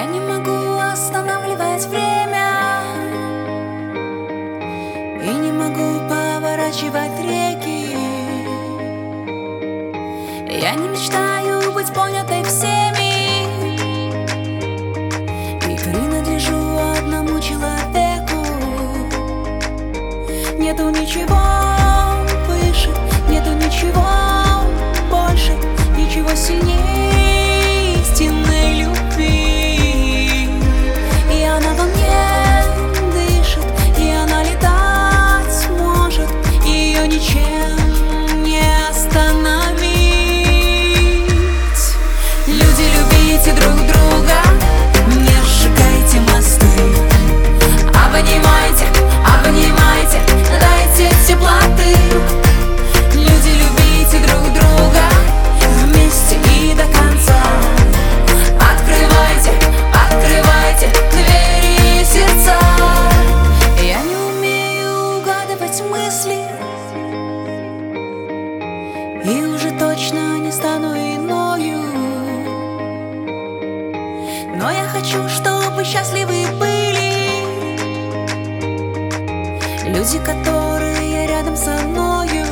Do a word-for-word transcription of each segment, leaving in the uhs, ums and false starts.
Я не могу останавливать время и не могу поворачивать реки. Я не мечтаю быть понятой всеми и принадлежу одному человеку. Нету ничего выше, нету ничего больше, ничего сильнее истинной любви. И она во мне дышит, и она летать может, ее ничем не остановить. Люди, любите друг друга, не сжигайте мосты. Обнимайте, обнимайте, дайте теплоты. Люди, любите друг друга вместе и до конца. Открывайте, открывайте двери и сердца. Я не умею угадывать мысли и уже точно не стану иною. Но я хочу, чтобы счастливы были люди, которые рядом со мною.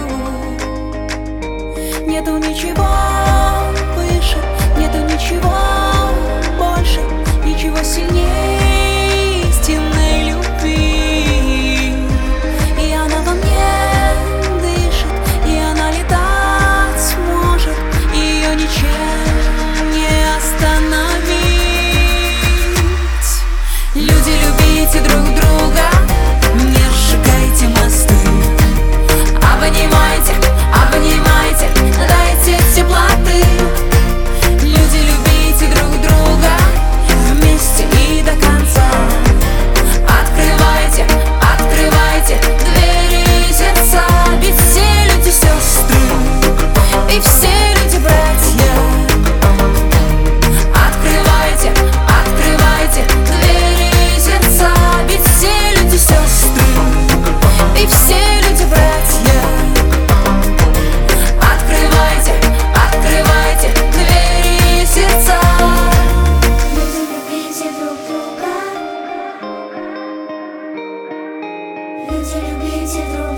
Нету ничего выше, нету ничего больше, ничего сильнее истинной любви. И она во мне дышит, и она летать может, ее ничем не остановить. Люди, любите друг друга, не сжигайте мосты. Обнимайте, обнимайте, дайте теплоты. Люди, любите друг друга вместе и до конца. Открывайте, открывайте двери и сердца. Ведь все люди сестры, и все люди братья. Открывайте, открывайте двери и сердца. Ведь все люди сестры, и все люди братья. Открывайте, открывайте двери и сердца. Люди, любите друг друга. Люди, любите друг друга.